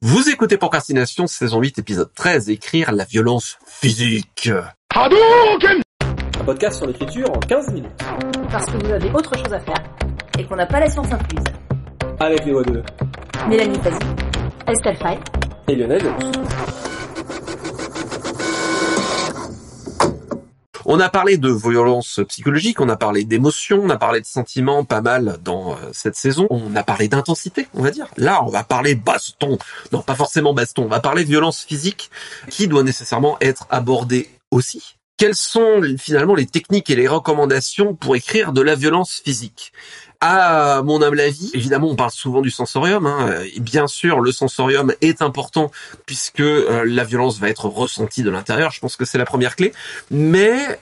Vous écoutez Procrastination, saison 8, épisode 13, écrire la violence physique. Un podcast sur l'écriture en 15 minutes. Parce que vous avez autre chose à faire et qu'on n'a pas la science incluse. Avec les voix de Mélanie Fazi, Estelle Faye et Lionel Lelouch. On a parlé de violence psychologique, on a parlé d'émotions, on a parlé de sentiments pas mal dans cette saison. On a parlé d'intensité, on va dire. Là, on va parler baston. Non, pas forcément baston. On va parler violence physique qui doit nécessairement être abordée aussi. Quelles sont finalement les techniques et les recommandations pour écrire de la violence physique ? À mon humble avis, évidemment, on parle souvent du sensorium. Et bien sûr, le sensorium est important puisque la violence va être ressentie de l'intérieur. Je pense que c'est la première clé. Mais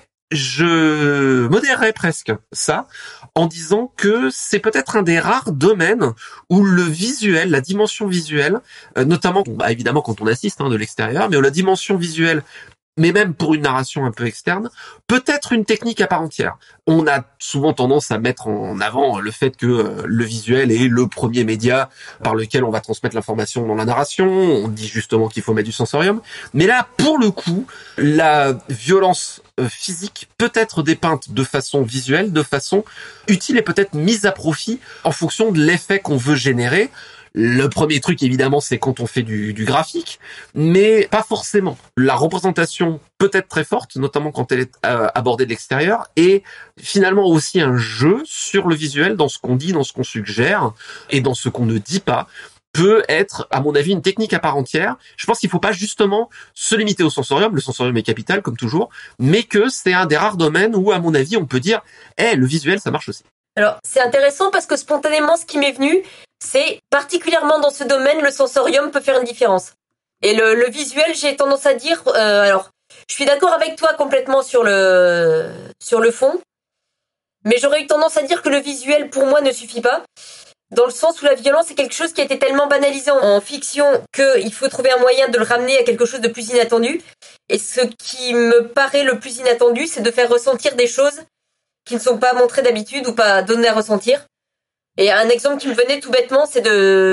je modérerais presque ça en disant que c'est peut-être un des rares domaines où le visuel, la dimension visuelle, notamment, évidemment quand on assiste de l'extérieur, mais où la dimension visuelle, mais même pour une narration un peu externe, peut être une technique à part entière. On a souvent tendance à mettre en avant le fait que le visuel est le premier média par lequel on va transmettre l'information dans la narration. On dit justement qu'il faut mettre du sensorium. Mais là, pour le coup, la violence physique peut être dépeinte de façon visuelle, de façon utile et peut-être mise à profit en fonction de l'effet qu'on veut générer. Le premier truc, évidemment, c'est quand on fait du graphique, mais pas forcément. La représentation peut être très forte, notamment quand elle est abordée de l'extérieur, et finalement aussi un jeu sur le visuel, dans ce qu'on dit, dans ce qu'on suggère, et dans ce qu'on ne dit pas, peut être, à mon avis, une technique à part entière. Je pense qu'il faut pas justement se limiter au sensorium. Le sensorium est capital, comme toujours, mais que c'est un des rares domaines où, à mon avis, on peut dire « le visuel, ça marche aussi ». Alors, c'est intéressant parce que spontanément, ce qui m'est venu, c'est particulièrement dans ce domaine, le sensorium peut faire une différence. Et le visuel, j'ai tendance à dire... alors, je suis d'accord avec toi complètement sur le fond, mais j'aurais eu tendance à dire que le visuel, pour moi, ne suffit pas, dans le sens où la violence est quelque chose qui a été tellement banalisé en fiction qu'il faut trouver un moyen de le ramener à quelque chose de plus inattendu. Et ce qui me paraît le plus inattendu, c'est de faire ressentir des choses qui ne sont pas montrées d'habitude ou pas données à ressentir. Et un exemple qui me venait tout bêtement, c'est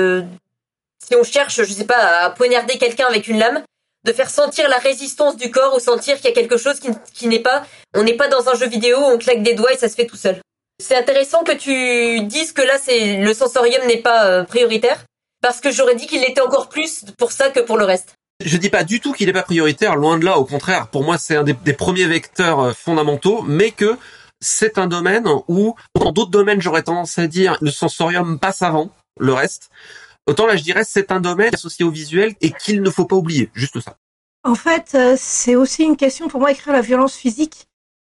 si on cherche, je sais pas, à poignarder quelqu'un avec une lame, de faire sentir la résistance du corps ou sentir qu'il y a quelque chose qui n'est pas, on n'est pas dans un jeu vidéo où on claque des doigts et ça se fait tout seul. C'est intéressant que tu dises que là, le sensorium n'est pas prioritaire, parce que j'aurais dit qu'il l'était encore plus pour ça que pour le reste. Je dis pas du tout qu'il n'est pas prioritaire, loin de là, au contraire. Pour moi, c'est un des premiers vecteurs fondamentaux, mais que c'est un domaine où, dans d'autres domaines, j'aurais tendance à dire le sensorium passe avant le reste. Autant là, je dirais c'est un domaine associé au visuel et qu'il ne faut pas oublier. Juste ça. En fait, c'est aussi une question pour moi, écrire la violence physique.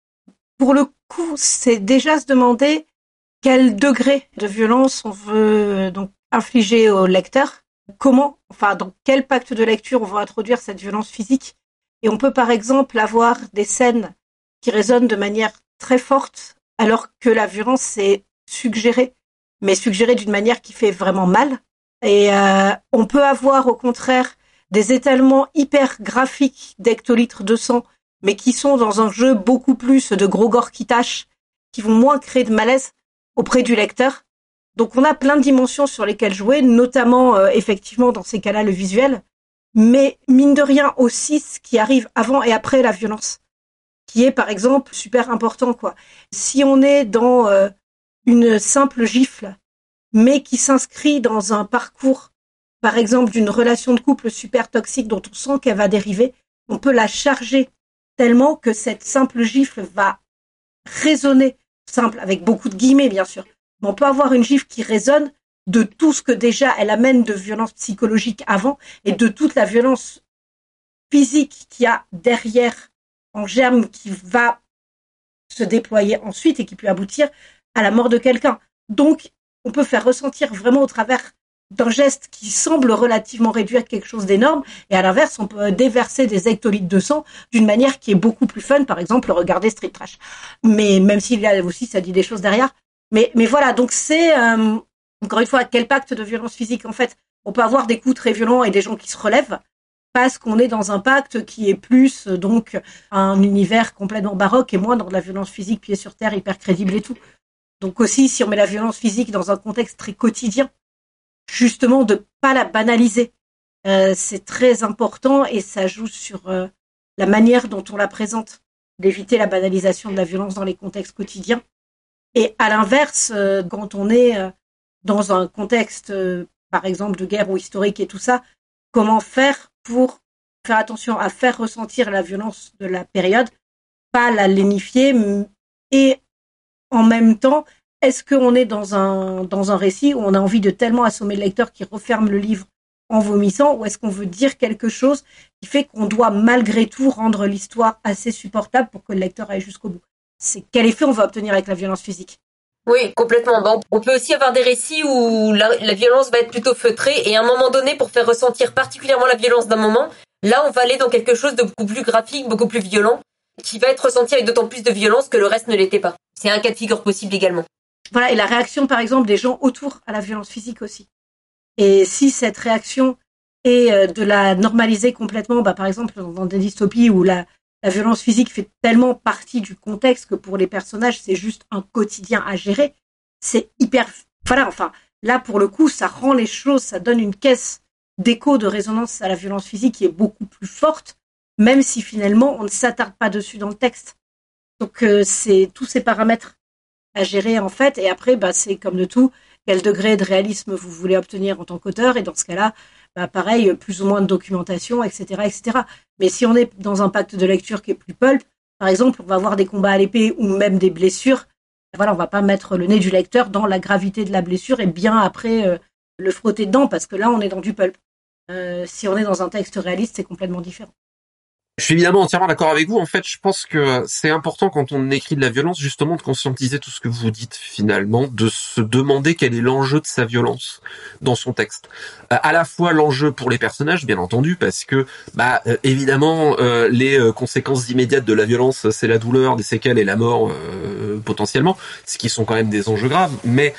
Pour le coup, c'est déjà se demander quel degré de violence on veut donc infliger au lecteur. Dans quel pacte de lecture on va introduire cette violence physique. Et on peut par exemple avoir des scènes qui résonnent de manière très forte, alors que la violence est suggérée, mais suggérée d'une manière qui fait vraiment mal. Et on peut avoir au contraire des étalements hyper graphiques d'hectolitres de sang, mais qui sont dans un jeu beaucoup plus de gros gore qui tâche, qui vont moins créer de malaise auprès du lecteur. Donc on a plein de dimensions sur lesquelles jouer, notamment effectivement dans ces cas-là le visuel, mais mine de rien aussi ce qui arrive avant et après la violence, qui est par exemple super important quoi. Si on est dans une simple gifle, mais qui s'inscrit dans un parcours, par exemple d'une relation de couple super toxique dont on sent qu'elle va dériver, on peut la charger tellement que cette simple gifle va résonner, simple avec beaucoup de guillemets bien sûr, mais on peut avoir une gifle qui résonne de tout ce que déjà elle amène de violence psychologique avant et de toute la violence physique qu'il y a derrière en germe qui va se déployer ensuite et qui peut aboutir à la mort de quelqu'un. Donc, on peut faire ressentir vraiment au travers d'un geste qui semble relativement réduire quelque chose d'énorme, et à l'inverse, on peut déverser des hectolitres de sang d'une manière qui est beaucoup plus fun, par exemple, regarder Street Trash. Mais même s'il y a aussi, ça dit des choses derrière. Mais voilà, donc c'est, encore une fois, quel pacte de violence physique, en fait. On peut avoir des coups très violents et des gens qui se relèvent, parce qu'on est dans un pacte qui est plus, donc, un univers complètement baroque et moins dans de la violence physique pied sur terre, hyper crédible et tout. Donc aussi, si on met la violence physique dans un contexte très quotidien, justement de pas la banaliser. c'est très important et ça joue sur la manière dont on la présente, d'éviter la banalisation de la violence dans les contextes quotidiens. Et à l'inverse, quand on est dans un contexte, par exemple, de guerre ou historique et tout ça, comment faire pour faire attention à faire ressentir la violence de la période, pas la lénifier, et en même temps, est-ce qu'on est dans un récit où on a envie de tellement assommer le lecteur qu'il referme le livre en vomissant, ou est-ce qu'on veut dire quelque chose qui fait qu'on doit malgré tout rendre l'histoire assez supportable pour que le lecteur aille jusqu'au bout? C'est quel effet on va obtenir avec la violence physique? Oui, complètement. Bon, on peut aussi avoir des récits où la violence va être plutôt feutrée et à un moment donné, pour faire ressentir particulièrement la violence d'un moment, là, on va aller dans quelque chose de beaucoup plus graphique, beaucoup plus violent, qui va être ressenti avec d'autant plus de violence que le reste ne l'était pas. C'est un cas de figure possible également. Voilà, et la réaction, par exemple, des gens autour à la violence physique aussi. Et si cette réaction est de la normaliser complètement, par exemple, dans des dystopies où la violence physique fait tellement partie du contexte que pour les personnages, c'est juste un quotidien à gérer. C'est hyper... Voilà, enfin, là, pour le coup, ça rend les choses, ça donne une caisse d'écho, de résonance à la violence physique qui est beaucoup plus forte, même si finalement, on ne s'attarde pas dessus dans le texte. Donc, c'est tous ces paramètres à gérer, en fait. Et après, c'est comme de tout, quel degré de réalisme vous voulez obtenir en tant qu'auteur. Et dans ce cas-là, pareil, plus ou moins de documentation, etc., etc. Mais si on est dans un pacte de lecture qui est plus pulp, par exemple, on va avoir des combats à l'épée ou même des blessures. Voilà, on va pas mettre le nez du lecteur dans la gravité de la blessure et bien après le frotter dedans, parce que là, on est dans du pulp. Si on est dans un texte réaliste, c'est complètement différent. Je suis évidemment entièrement d'accord avec vous. En fait, je pense que c'est important quand on écrit de la violence, justement, de conscientiser tout ce que vous dites, finalement, de se demander quel est l'enjeu de sa violence dans son texte. À la fois l'enjeu pour les personnages, bien entendu, parce que, évidemment, les conséquences immédiates de la violence, c'est la douleur, des séquelles et la mort, potentiellement, ce qui sont quand même des enjeux graves, mais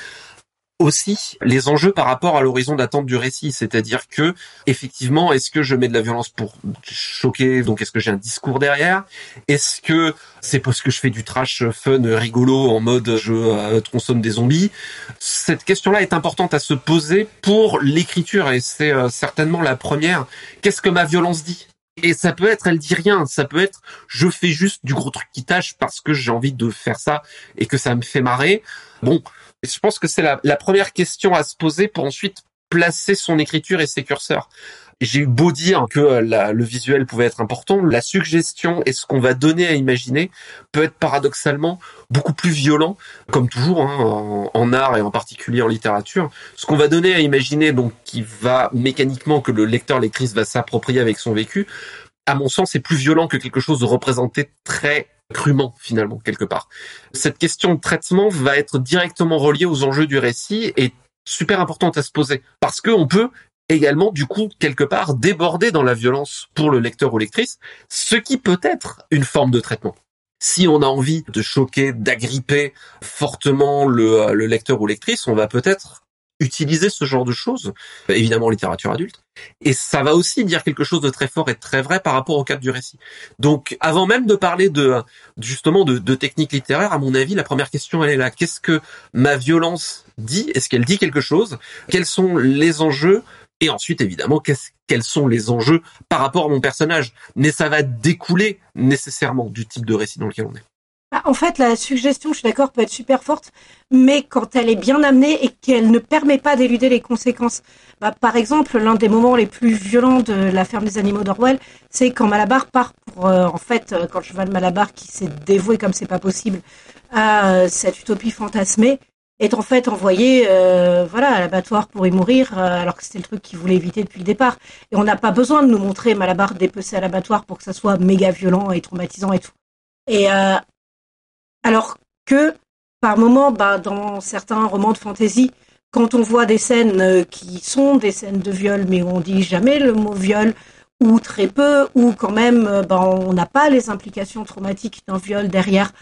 aussi les enjeux par rapport à l'horizon d'attente du récit, c'est-à-dire que est-ce que je mets de la violence pour choquer, donc est-ce que j'ai un discours derrière, est-ce que c'est parce que je fais du trash fun rigolo en mode je tronçonne des zombies. Cette question-là est importante à se poser pour l'écriture et c'est certainement la première. Qu'est-ce que ma violence dit? Et ça peut être, elle dit rien, ça peut être, je fais juste du gros truc qui tâche parce que j'ai envie de faire ça et que ça me fait marrer. Bon, je pense que c'est la première question à se poser pour ensuite placer son écriture et ses curseurs. J'ai eu beau dire que le visuel pouvait être important, la suggestion et ce qu'on va donner à imaginer peut être paradoxalement beaucoup plus violent, comme toujours en art et en particulier en littérature. Ce qu'on va donner à imaginer, donc qui va mécaniquement que le lecteur-lectrice va s'approprier avec son vécu, à mon sens, c'est plus violent que quelque chose de représenté très crûment, finalement, quelque part. Cette question de traitement va être directement reliée aux enjeux du récit et super importante à se poser. Parce qu'on peut également, du coup, quelque part, déborder dans la violence pour le lecteur ou lectrice, ce qui peut être une forme de traitement. Si on a envie de choquer, d'agripper fortement le lecteur ou lectrice, on va peut-être utiliser ce genre de choses, évidemment en littérature adulte, et ça va aussi dire quelque chose de très fort et de très vrai par rapport au cadre du récit. Donc, avant même de parler justement de techniques littéraires, à mon avis, la première question, elle est là. Qu'est-ce que ma violence dit? Est-ce qu'elle dit quelque chose? Quels sont les enjeux? Et ensuite, évidemment, quels sont les enjeux par rapport à mon personnage? Mais ça va découler nécessairement du type de récit dans lequel on est. En fait, la suggestion, je suis d'accord, peut être super forte, mais quand elle est bien amenée et qu'elle ne permet pas d'éluder les conséquences. Par exemple, l'un des moments les plus violents de La ferme des animaux d'Orwell, c'est quand Malabar part pour, quand le cheval Malabar qui s'est dévoué comme c'est pas possible à cette utopie fantasmée, est en fait envoyé à l'abattoir pour y mourir, alors que c'était le truc qu'il voulait éviter depuis le départ. Et on n'a pas besoin de nous montrer Malabar dépecé à l'abattoir pour que ça soit méga violent et traumatisant et tout. Et alors que, par moments, dans certains romans de fantasy, quand on voit des scènes qui sont des scènes de viol, mais où on dit jamais le mot viol, ou très peu, ou quand même, on n'a pas les implications traumatiques d'un viol derrière,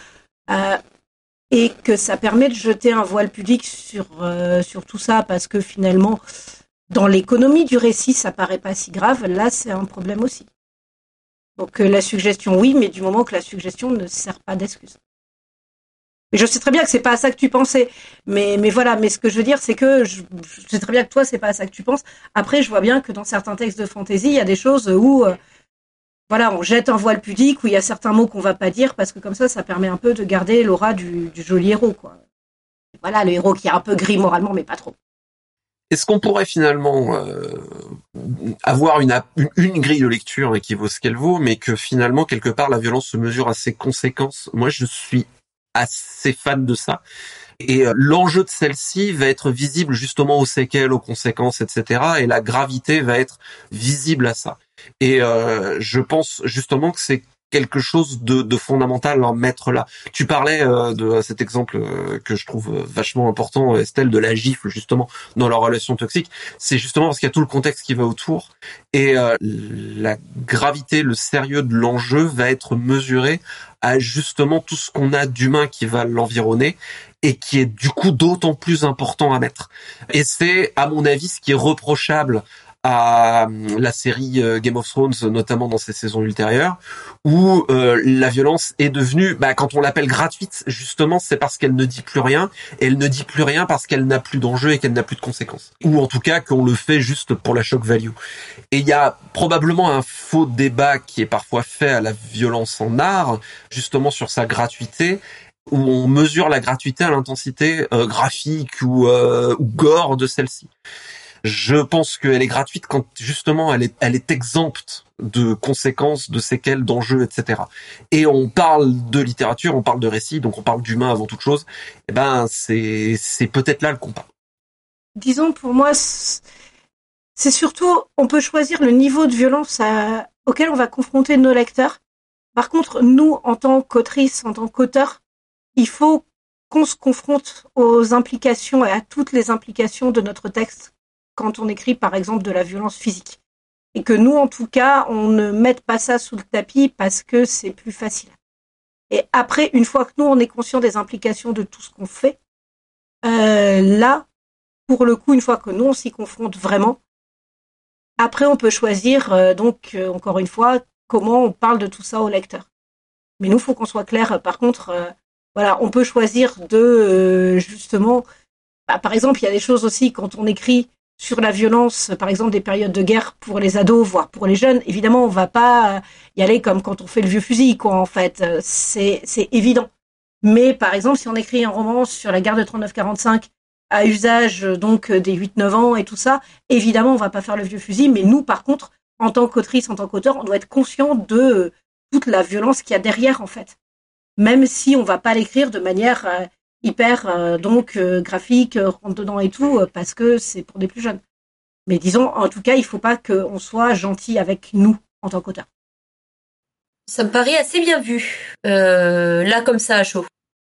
et que ça permet de jeter un voile pudique sur tout ça, parce que finalement, dans l'économie du récit, ça paraît pas si grave, là, c'est un problème aussi. Donc la suggestion, oui, mais du moment que la suggestion ne sert pas d'excuse. Mais je sais très bien que c'est pas à ça que tu pensais. Mais voilà. Mais ce que je veux dire, c'est que je sais très bien que toi, c'est pas à ça que tu penses. Après, je vois bien que dans certains textes de fantasy, il y a des choses où, voilà, on jette un voile pudique, où il y a certains mots qu'on va pas dire parce que comme ça permet un peu de garder l'aura du joli héros, quoi. Voilà, le héros qui est un peu gris moralement, mais pas trop. Est-ce qu'on pourrait finalement avoir une grille de lecture qui vaut ce qu'elle vaut, mais que finalement, quelque part, la violence se mesure à ses conséquences? Moi, je suis assez fan de ça. Et l'enjeu de celle-ci va être visible justement aux séquelles, aux conséquences, etc. Et la gravité va être visible à ça. Et je pense justement que c'est quelque chose de fondamental à mettre là. Tu parlais de cet exemple que je trouve vachement important, Estelle, de la gifle justement dans leur relation toxique. C'est justement parce qu'il y a tout le contexte qui va autour. Et la gravité, le sérieux de l'enjeu va être mesuré à justement tout ce qu'on a d'humain qui va l'environner et qui est du coup d'autant plus important à mettre. Et c'est, à mon avis, ce qui est reprochable à la série Game of Thrones, notamment dans ses saisons ultérieures, où la violence est devenue, quand on l'appelle gratuite, justement, c'est parce qu'elle ne dit plus rien, et elle ne dit plus rien parce qu'elle n'a plus d'enjeu et qu'elle n'a plus de conséquences. Ou en tout cas, qu'on le fait juste pour la shock value. Et il y a probablement un faux débat qui est parfois fait à la violence en art, justement sur sa gratuité, où on mesure la gratuité à l'intensité graphique ou gore de celle-ci. Je pense qu'elle est gratuite quand justement elle est exempte de conséquences, de séquelles, d'enjeux, etc. Et on parle de littérature, on parle de récit, donc on parle d'humain avant toute chose. Eh ben c'est peut-être là le combat. Disons pour moi, c'est surtout, on peut choisir le niveau de violence auquel on va confronter nos lecteurs. Par contre, nous, en tant qu'autrice, en tant qu'auteur, il faut qu'on se confronte aux implications et à toutes les implications de notre texte quand on écrit, par exemple, de la violence physique. Et que nous, en tout cas, on ne mette pas ça sous le tapis parce que c'est plus facile. Et après, une fois que nous, on est conscient des implications de tout ce qu'on fait, là, pour le coup, une fois que nous, on s'y confronte vraiment, après, on peut choisir, encore une fois, comment on parle de tout ça au lecteur. Mais nous, faut qu'on soit clair. Par contre, voilà, on peut choisir de, justement, par exemple, il y a des choses aussi quand on écrit sur la violence, par exemple, des périodes de guerre pour les ados, voire pour les jeunes. Évidemment, on va pas y aller comme quand on fait le vieux fusil, quoi, en fait. C'est évident. Mais, par exemple, si on écrit un roman sur la guerre de 39-45, à usage, donc, des 8-9 ans et tout ça, évidemment, on va pas faire le vieux fusil. Mais nous, par contre, en tant qu'autrice, en tant qu'auteur, on doit être conscient de toute la violence qu'il y a derrière, en fait. Même si on va pas l'écrire de manière hyper graphique, rentre dedans et tout, parce que c'est pour des plus jeunes. Mais disons, en tout cas, il faut pas qu'on soit gentil avec nous en tant qu'auteur. Ça me paraît assez bien vu, là comme ça à chaud.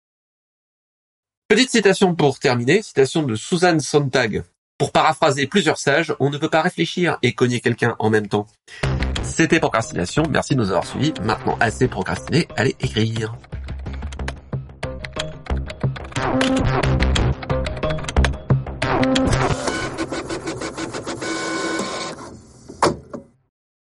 Petite citation pour terminer, citation de Susan Sontag. Pour paraphraser plusieurs sages, on ne peut pas réfléchir et cogner quelqu'un en même temps. C'était Procrastination, merci de nous avoir suivis. Maintenant, assez procrastiné, allez écrire.